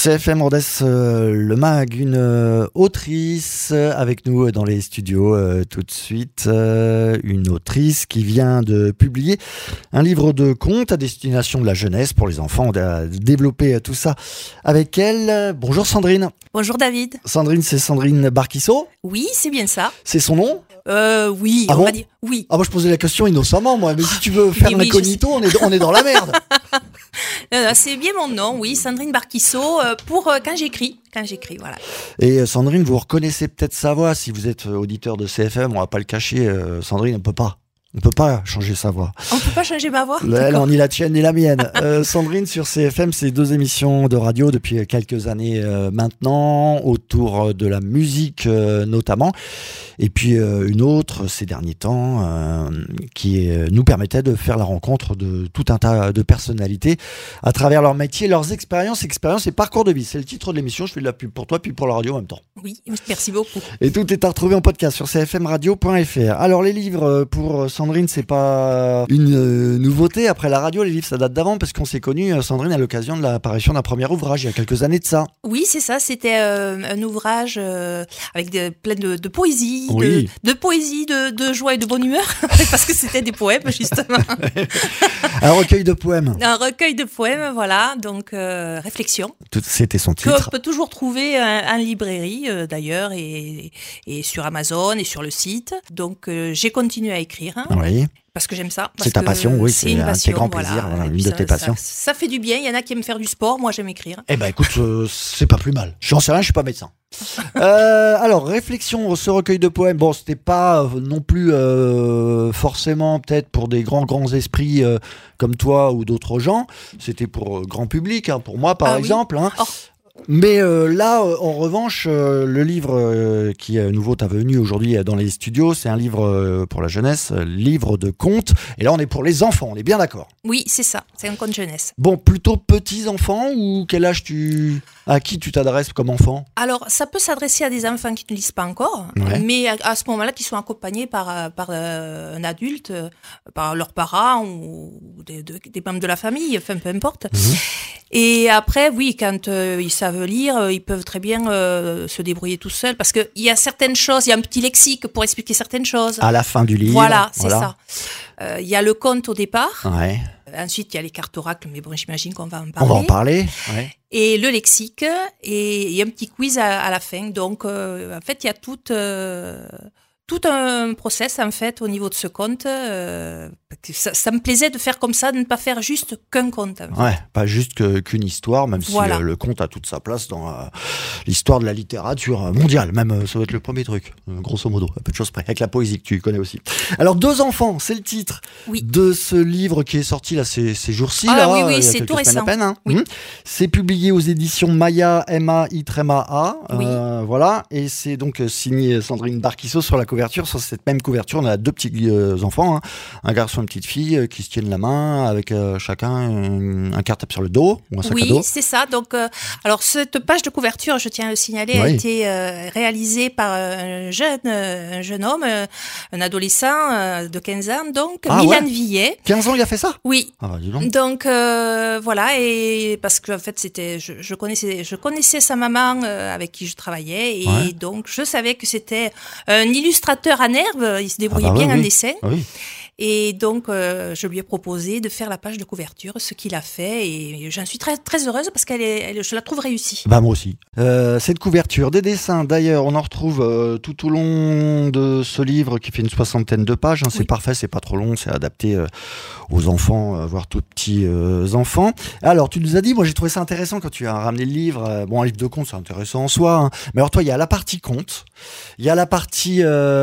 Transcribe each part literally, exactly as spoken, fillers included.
C F M Rodez, euh, le mag, une euh, autrice avec nous dans les studios euh, tout de suite. Euh, une autrice qui vient de publier un livre de contes à destination de la jeunesse pour les enfants. On a développé tout ça avec elle. Bonjour Sandrine. Bonjour David. Sandrine, c'est Sandrine Barquisso. Oui, c'est bien ça. C'est son nom ? Euh, oui, ah on bon va dire oui. Ah moi je posais la question innocemment moi, mais si tu veux faire oui, oui, l'incognito, on est, on est dans la merde. euh, c'est bien mon nom, oui, Sandrine Barquisso, euh, pour euh, quand j'écris, quand j'écris, voilà. Et euh, Sandrine, vous reconnaissez peut-être sa voix, si vous êtes auditeur de C F M, on va pas le cacher, euh, Sandrine, on peut pas. On ne peut pas changer sa voix. On ne peut pas changer ma voix. Elle, ni la tienne ni la mienne. euh, Sandrine, sur C F M, c'est deux émissions de radio depuis quelques années euh, maintenant, autour de la musique euh, notamment. Et puis euh, une autre ces derniers temps euh, qui euh, nous permettait de faire la rencontre de tout un tas de personnalités à travers leur métier, leurs expériences, expériences et parcours de vie. C'est le titre de l'émission. Je fais de la pub pour toi, puis pour la radio en même temps. Oui, merci beaucoup. Et tout est à retrouver en podcast sur c f m radio point f r. Alors les livres pour Sandrine, c'est pas une euh, nouveauté. Après la radio, les livres, ça date d'avant parce qu'on s'est connus, Sandrine, à l'occasion de l'apparition d'un premier ouvrage il y a quelques années de ça. Oui, c'est ça. C'était euh, un ouvrage euh, avec de, plein de, de poésie, oui. de, de poésie, de, de joie et de bonne humeur, parce que c'était des poèmes, justement. Un recueil de poèmes. Un recueil de poèmes, voilà. Donc, euh, réflexion. Tout, c'était son titre. On peut toujours trouver en librairie, euh, d'ailleurs, et, et sur Amazon et sur le site. Donc, euh, j'ai continué à écrire. Hein. Oui. Parce que j'aime ça. C'est ta passion, oui, c'est, c'est un de tes grands voilà. plaisirs, voilà, une ça, de tes passions. Ça, ça fait du bien, il y en a qui aiment faire du sport, moi j'aime écrire. Eh ben écoute, euh, c'est pas plus mal. J'en sais rien, je suis pas médecin. euh, alors, réflexion, ce recueil de poèmes, bon, c'était pas euh, non plus euh, forcément peut-être pour des grands, grands esprits euh, comme toi ou d'autres gens, c'était pour euh, grand public, hein, pour moi par ah, exemple. Oui. Hein. Oh. Mais euh, là, euh, en revanche, euh, le livre euh, qui est nouveau t'as venu aujourd'hui dans les studios, c'est un livre euh, pour la jeunesse, euh, livre de contes. Et là, on est pour les enfants, on est bien d'accord. Oui, c'est ça, c'est un conte jeunesse. Bon, plutôt petits enfants ou quel âge tu, à qui tu t'adresses comme enfant ? Alors, ça peut s'adresser à des enfants qui ne lisent pas encore, ouais. mais à, à ce moment-là, qui sont accompagnés par, par euh, un adulte, euh, par leurs parents ou des, de, des membres de la famille, enfin peu importe. Mmh. Et après, oui, quand euh, ils savent lire, euh, ils peuvent très bien euh, se débrouiller tout seuls, parce qu'il y a certaines choses, il y a un petit lexique pour expliquer certaines choses. À la fin du livre. Voilà, c'est voilà. ça. Il euh, y a le conte au départ. Ouais. Ensuite, il y a les cartes oracles, mais bon, j'imagine qu'on va en parler. On va en parler, ouais. Et le lexique, et il y a un petit quiz à, à la fin. Donc, euh, en fait, il y a tout, euh, tout un process, en fait, au niveau de ce conte. Euh, ça, ça me plaisait de faire comme ça, de ne pas faire juste qu'un conte. En fait. Ouais, pas juste que, qu'une histoire, même voilà. si euh, le conte a toute sa place dans euh, l'histoire de la littérature mondiale. Même, euh, ça va être le premier truc, euh, grosso modo, à peu de choses près, avec la poésie que tu connais aussi. Alors, Deux enfants, c'est le titre oui. de ce livre qui est sorti là, ces, ces jours-ci. Ah là, oui, oui, il y a c'est tout récent. À peine, hein. oui. mmh. C'est publié aux éditions Maya, M A I A. Oui. Euh, voilà, et c'est donc signé Sandrine Barquisso sur la couverture. Sur cette même couverture, on a deux petits euh, enfants, hein, un garçon et une petite fille euh, qui se tiennent la main avec euh, chacun un, un cartable sur le dos ou un sac oui, à dos. Oui, c'est ça. Donc, euh, alors cette page de couverture, je tiens à le signaler, oui. a été euh, réalisée par un jeune, euh, un jeune homme, euh, un adolescent euh, de quinze ans, donc ah, Milan ouais. Villet. quinze ans, il a fait ça ? Oui. Ah, bah, dis donc. Donc euh, voilà, et parce que en fait c'était, je, je connaissais, je connaissais sa maman euh, avec qui je travaillais, et ouais. donc je savais que c'était un illustrateur à nerve. Il se débrouillait ah bah, bien oui, en oui. dessin. Oui. Et donc, euh, je lui ai proposé de faire la page de couverture, ce qu'il a fait. Et j'en suis très, très heureuse parce qu'elle est, elle, je la trouve réussie. Bah, moi aussi. Euh, cette couverture, des dessins, d'ailleurs, on en retrouve euh, tout au long de ce livre qui fait une soixantaine de pages. Hein, c'est oui. parfait, c'est pas trop long, c'est adapté euh, aux enfants, euh, voire tout petits euh, enfants. Alors, tu nous as dit, moi j'ai trouvé ça intéressant quand tu as ramené le livre. Euh, bon, un livre de contes, c'est intéressant en soi. Hein, mais alors, toi, il y a la partie contes, il y a la partie...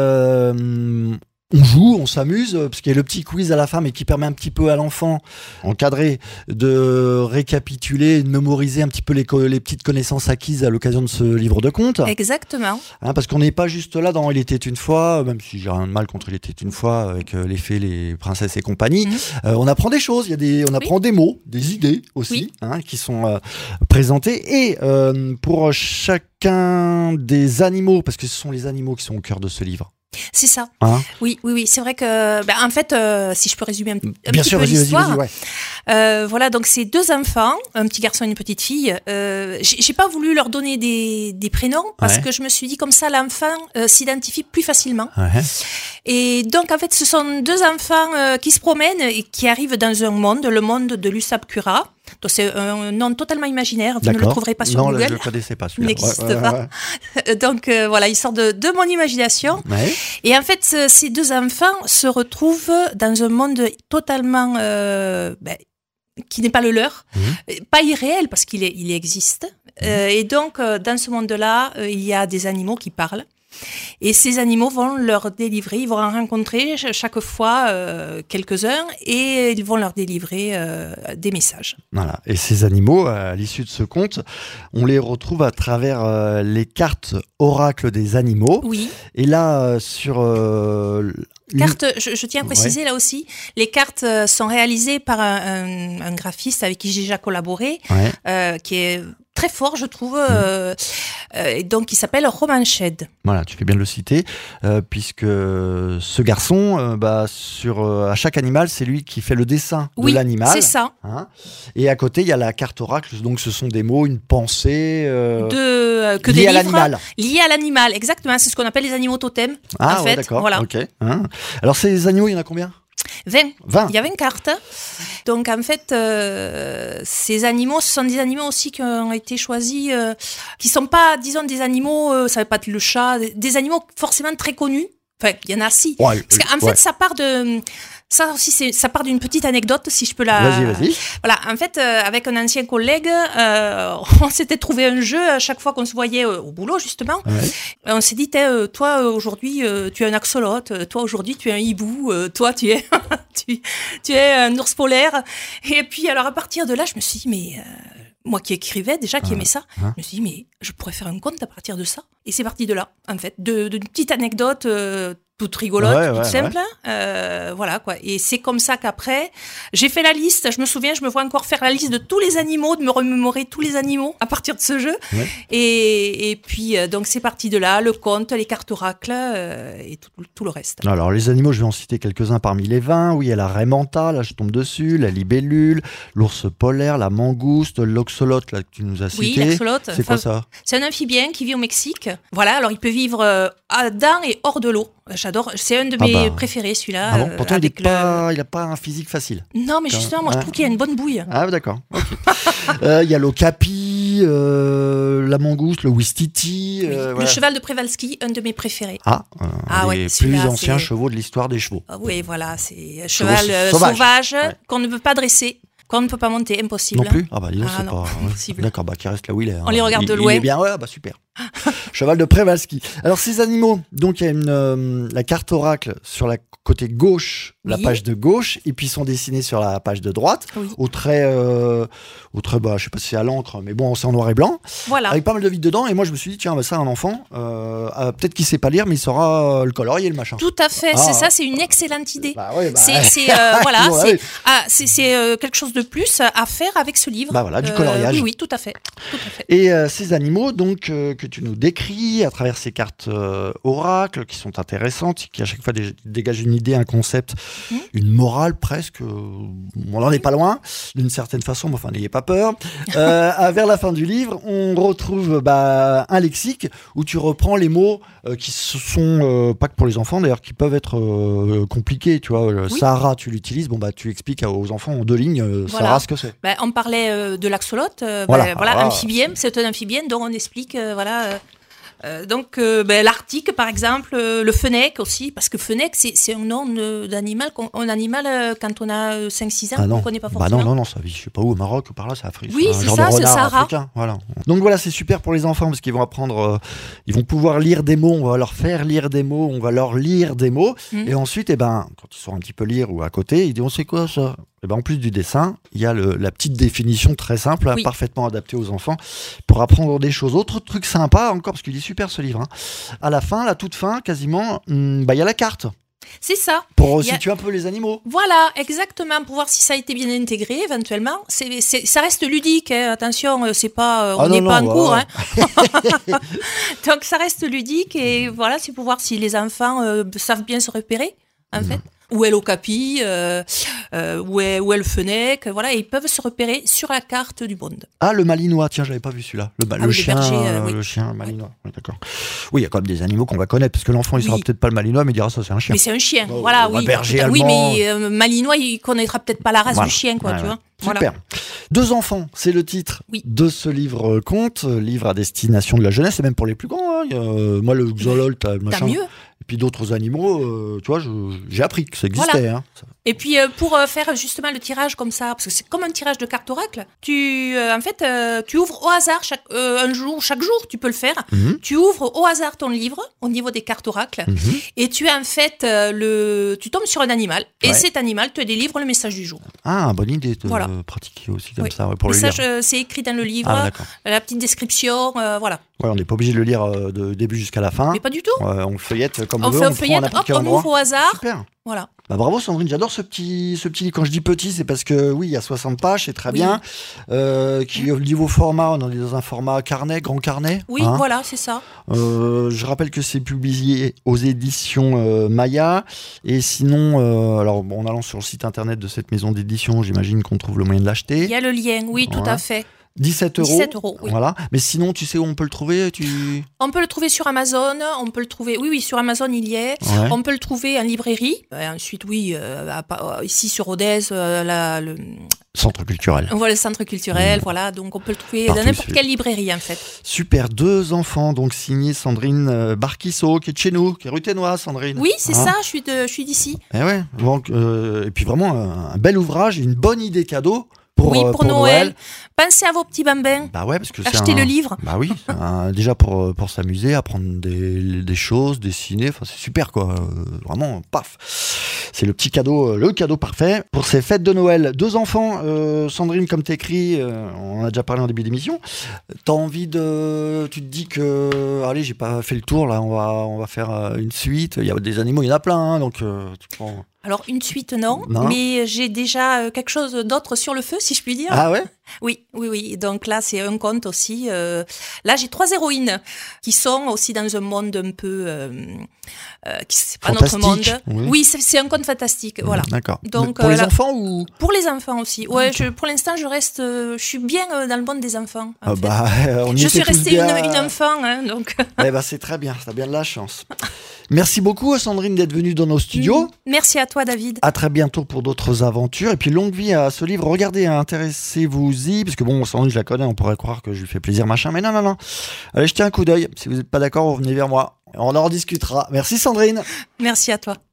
Euh, on joue, on s'amuse, parce qu'il y a le petit quiz à la fin, mais qui permet un petit peu à l'enfant, encadré, de récapituler, de mémoriser un petit peu les, co- les petites connaissances acquises à l'occasion de ce livre de contes. Exactement. Hein, parce qu'on n'est pas juste là dans « Il était une fois », même si j'ai rien de mal contre « Il était une fois », avec euh, les fées, les princesses et compagnie. Mmh. Euh, on apprend des choses, il y a des, on apprend oui. des mots, des idées aussi, oui. hein, qui sont euh, présentées. Et euh, pour chacun des animaux, parce que ce sont les animaux qui sont au cœur de ce livre. C'est ça. Hein oui, oui, oui. C'est vrai que, ben, en fait, euh, si je peux résumer un, un Bien petit sûr, peu vas-y, l'histoire, vas-y, vas-y, ouais. Euh, voilà, donc c'est deux enfants, un petit garçon et une petite fille. Euh, j'ai, j'ai pas voulu leur donner des, des prénoms parce Ouais. que je me suis dit comme ça l'enfant euh, s'identifie plus facilement. Ouais. Et donc en fait, ce sont deux enfants euh, qui se promènent et qui arrivent dans un monde, le monde de l'Usab Kura. Donc c'est un nom totalement imaginaire, vous D'accord. ne le trouverez pas sur non, Google. là, je le connaissais pas celui-là. N'existe Ouais, ouais, pas. ouais. Donc euh, voilà, il sort de, de mon imagination. Ouais. Et en fait, ce- ces deux enfants se retrouvent dans un monde totalement euh, ben, qui n'est pas le leur, Mhm. Euh, pas irréel parce qu'il est, il existe. Euh, et donc, euh, dans ce monde-là, euh, il y a des animaux qui parlent. Et ces animaux vont leur délivrer, ils vont en rencontrer ch- chaque fois euh, quelques-uns et ils vont leur délivrer euh, des messages. Voilà. Et ces animaux, à l'issue de ce conte, on les retrouve à travers euh, les cartes oracles des animaux. Oui. Et là, euh, sur euh, une- Cartes, je, je tiens à préciser là aussi, les cartes euh, sont réalisées par un, un- un graphiste avec qui j'ai déjà collaboré, Ouais. euh, qui est très fort, je trouve, euh, euh, et donc qui s'appelle Roman Shed. Voilà, tu fais bien de le citer, euh, puisque ce garçon, euh, bah, sur, euh, à chaque animal, c'est lui qui fait le dessin Oui, de l'animal. c'est ça. Hein. Et à côté, il y a la carte oracle, donc ce sont des mots, une pensée euh, De, euh, que liée des à livres l'animal. liés à l'animal, exactement. C'est ce qu'on appelle les animaux totems. Ah en ouais, fait, d'accord. voilà. Ok. Hein. Alors ces animaux, il y en a combien? vingt. vingt. Il y a vingt cartes. Donc en fait, euh, ces animaux, ce sont des animaux aussi qui ont été choisis, euh, qui sont pas, disons, des animaux, euh, ça va pas être le chat, des, des animaux forcément très connus. Enfin, il y en a six. Ouais, Parce qu'en ouais. fait, ça part de, ça aussi, c'est, ça part d'une petite anecdote, si je peux la. Vas-y, vas-y. Voilà, en fait, euh, avec un ancien collègue, euh, on s'était trouvé un jeu à chaque fois qu'on se voyait euh, au boulot, justement. Ouais. Et on s'est dit, t'es, euh, toi, euh, aujourd'hui, euh, tu es un axolote, euh, toi, aujourd'hui, tu es un hibou, euh, toi, tu es, tu, tu es un ours polaire. Et puis, alors, à partir de là, je me suis dit, mais euh, moi qui écrivais déjà, qui Ah, aimais ça, ah. je me suis dit, mais je pourrais faire un conte à partir de ça. Et c'est parti de là, en fait, de, d'une petite anecdote euh, toute rigolote, Ouais, toute ouais, simple. Euh, voilà, quoi. Et c'est comme ça qu'après, j'ai fait la liste. Je me souviens, je me vois encore faire la liste de tous les animaux, de me remémorer tous les animaux à partir de ce jeu. Ouais. Et, et puis, euh, donc, c'est parti de là, le conte, les cartes oracles euh, et tout, tout le reste. Alors les animaux, je vais en citer quelques-uns parmi les vingt. Oui, il y a la raie manta, là je tombe dessus, la libellule, l'ours polaire, la mangouste, l'oxolote là que tu nous as Oui, cité. l'axolote. C'est quoi Enfin, ça? C'est un amphibien qui vit au Mexique. Voilà, alors il peut vivre euh, à- dans et hors de l'eau. J'adore, c'est un de Ah mes bah. préférés celui-là. Ah bon, euh, pourtant il avec n'a le- pas, il a pas un physique facile. Non, mais Quand- justement, moi je ouais. trouve qu'il a une bonne bouille. Ah d'accord. ok. Euh, Il y a l'okapi, euh, la mangouste, le wistiti. euh, Le voilà. cheval de Przewalski, un de mes préférés. Ah, euh, Ah les ouais, plus celui-là, anciens c'est- chevaux de l'histoire des chevaux. Ah oui, voilà, c'est un cheval Chevaux euh, sauvages. sauvage, Ouais. qu'on ne peut pas dresser, qu'on ne peut pas monter, impossible. Non plus. Ah bah dis donc, Ah c'est non, pas. impossible. D'accord, bah qui reste là où il est. hein. On les regarde Il- de Il loin. est bien, ouais, bah super. Cheval de Przewalski. Alors ces animaux, donc il y a une euh, la carte oracle sur la côté gauche, la Oui. page de gauche, et puis ils sont dessinés sur la page de droite, Oui. au trait, euh, au trait, bah je sais pas si c'est à l'encre, mais bon c'est en noir et blanc, Voilà. avec pas mal de vides dedans. Et moi je me suis dit tiens, bah, ça un enfant, euh, ah, peut-être qu'il sait pas lire, mais il saura euh, le colorier le machin. Tout à fait, Ah. c'est ça, c'est une excellente idée. Bah ouais, bah, C'est, c'est, euh, voilà, Ouais, c'est, ouais. ah, c'est, c'est, euh, quelque chose de plus à faire avec ce livre. Bah voilà, du Euh, coloriage. oui, oui, tout à fait, tout à fait. Et euh, ces animaux, donc, euh, que tu nous décris à travers ces cartes euh, oracles, qui sont intéressantes, qui à chaque fois dé- dégagent une idée, un concept, Mmh. une morale presque. euh, on n'en est pas loin, d'une certaine façon, mais enfin, n'ayez pas peur. Euh, à- vers la fin du livre, on retrouve bah, un lexique où tu reprends les mots euh, qui se sont, euh, pas que pour les enfants d'ailleurs, qui peuvent être euh, compliqués. Tu vois, le Oui. Sahara, tu l'utilises, bon, bah, tu expliques aux enfants en deux lignes, euh, Voilà. Sahara, ce que c'est. Ben, on parlait euh, de l'axolote, euh, Voilà. ben, voilà, Ah. amphibien, c'est un amphibien dont on explique, euh, voilà. euh, euh, donc, euh, ben, l'Arctique, par exemple, euh, le fennec aussi, parce que fennec, c'est, c'est un nom de- d'animal, qu'on- un animal, euh, quand on a cinq six ans, Ah qu'on non. ne connaît pas Bah forcément. non, non, non, ça vit, je sais pas où, au Maroc ou par là, c'est Afrique. Oui, un c'est genre ça, de c'est le renard Sahara. africain, voilà. Donc voilà, c'est super pour les enfants parce qu'ils vont apprendre, euh, ils vont pouvoir lire des mots, on va leur faire lire des mots, on va leur lire des mots, Mhm. et ensuite, eh ben, quand ils sauront un petit peu lire ou à côté, ils diront c'est quoi ça? Et ben, en plus du dessin, il y a le- la petite définition très simple, hein, Oui. parfaitement adaptée aux enfants pour apprendre des choses. Autre truc sympa encore, parce qu'il est super ce livre, hein. À la fin, la toute fin, quasiment, hum, bah, il y a la carte C'est ça. pour Il y a- situer un peu les animaux. Voilà, exactement, pour voir si ça a été bien intégré éventuellement. C'est, c'est, ça reste ludique, hein, attention, euh, c'est pas, euh, on Ah non, n'est pas en non, cours. ouais, Hein. Donc ça reste ludique et voilà, c'est pour voir si les enfants euh, savent bien se repérer, en fait. où est l'Ocapi, euh, euh, où est où est le Fenech, voilà, et ils peuvent se repérer sur la carte du monde. Ah, le Malinois, tiens, j'avais pas vu celui-là. Le, ah, le, oui, chien, berger, euh, euh, oui. le chien Malinois. Oui, d'accord. Oui, il y a quand même des animaux qu'on va connaître, parce que l'enfant, il oui. saura peut-être pas le Malinois, mais il dira ça, c'est un chien. Mais c'est un chien, oh, voilà, oui. Berger allemand. Oui, mais euh, Malinois, il connaîtra peut-être pas la race voilà. du chien, quoi, ouais, tu ouais. vois. Super. Voilà. Deux enfants, c'est le titre oui. de ce livre conte, livre à destination de la jeunesse, et même pour les plus grands. Hein. Il y a, euh, moi, le Xolol, t'as machin. T'as mieux. Et puis d'autres animaux, euh, tu vois, je, j'ai appris que ça existait. Voilà. Hein. Et puis euh, pour euh, faire justement le tirage comme ça, parce que c'est comme un tirage de carte oracle, tu, euh, en fait, euh, tu ouvres au hasard chaque, euh, un jour, chaque jour, tu peux le faire. Mm-hmm. Tu ouvres au hasard ton livre au niveau des cartes oracles mm-hmm. et tu en fait euh, le, tu tombes sur un animal et ouais. cet animal te délivre le message du jour. Ah, bonne idée de voilà. pratiquer aussi comme oui. ça ouais, pour message, le lire. Euh, c'est écrit dans le livre, ah, la petite description, euh, voilà. Ouais, on n'est pas obligé de le lire euh, de début jusqu'à la fin. Mais pas du tout. Euh, on le feuillette comme on, on veut. Fait on feuillette, prend hop, on ouvre au hasard. Super. Voilà. Bah bravo Sandrine, j'adore ce petit, ce petit livre. Quand je dis petit, c'est parce que oui, il y a soixante pages, c'est très oui. bien. Euh, qui au niveau format, on est dans un format carnet, grand carnet. Oui, hein. voilà, c'est ça. Euh, je rappelle que c'est publié aux éditions euh, Maya. Et sinon, euh, alors bon, en allant sur le site internet de cette maison d'édition, j'imagine qu'on trouve le moyen de l'acheter. Il y a le lien, oui, voilà. tout à fait. dix-sept euros. dix-sept euros, oui. Voilà. Mais sinon, tu sais où on peut le trouver tu... On peut le trouver sur Amazon, on peut le trouver, oui, oui, sur Amazon il y est. Ouais. On peut le trouver en librairie. Et ensuite, oui, euh, à, ici sur Rodez, euh, la, le centre culturel. Voilà, le centre culturel, mmh. voilà. Donc on peut le trouver Partout dans n'importe quelle librairie en fait. Super, deux enfants, donc signé Sandrine Barquisso, qui est de chez nous, qui est rue Ténois, Sandrine. Oui, c'est hein ça, je suis, de, je suis d'ici. Et, ouais, donc, euh, et puis vraiment un, un bel ouvrage, une bonne idée cadeau. Pour, oui, pour, pour Noël. Noël. Pensez à vos petits bambins. Bah ouais, parce que achetez c'est un... le livre. Bah oui, un... déjà pour, pour s'amuser, apprendre des, des choses, dessiner. Enfin, c'est super quoi. Euh, vraiment, paf. C'est le petit cadeau, le cadeau parfait pour ces fêtes de Noël. Deux enfants, euh, Sandrine, comme t'écris, euh, on en a déjà parlé en début d'émission. T'as envie de, tu te dis que, allez, j'ai pas fait le tour là, on va, on va faire une suite. Il y a des animaux, il y en a plein, hein, donc euh, tu prends. Alors, une suite, non, non, mais j'ai déjà quelque chose d'autre sur le feu, si je puis dire. Ah ouais ? Oui, oui, oui. Donc là, c'est un conte aussi. Euh, là, j'ai trois héroïnes qui sont aussi dans un monde un peu... Euh, euh, qui, c'est pas fantastique, notre monde. Oui, oui c'est, c'est un conte fantastique, voilà. D'accord. Donc, pour euh, les là, enfants ou... Pour les enfants aussi. Ouais, okay. je, pour l'instant, je reste... Euh, je suis bien euh, dans le monde des enfants. Ah bah, on y je était suis restée bien... une, une enfant, hein, donc... Eh bah, c'est très bien, t'as bien de la chance. Merci beaucoup, Sandrine, d'être venue dans nos studios. Merci à toi, David. À très bientôt pour d'autres aventures. Et puis, longue vie à ce livre. Regardez, intéressez-vous-y. Parce que bon, Sandrine, je la connais, on pourrait croire que je lui fais plaisir, machin. Mais non, non, non. Allez, jetez un coup d'œil. Si vous n'êtes pas d'accord, vous venez vers moi. On en rediscutera. Merci, Sandrine. Merci à toi.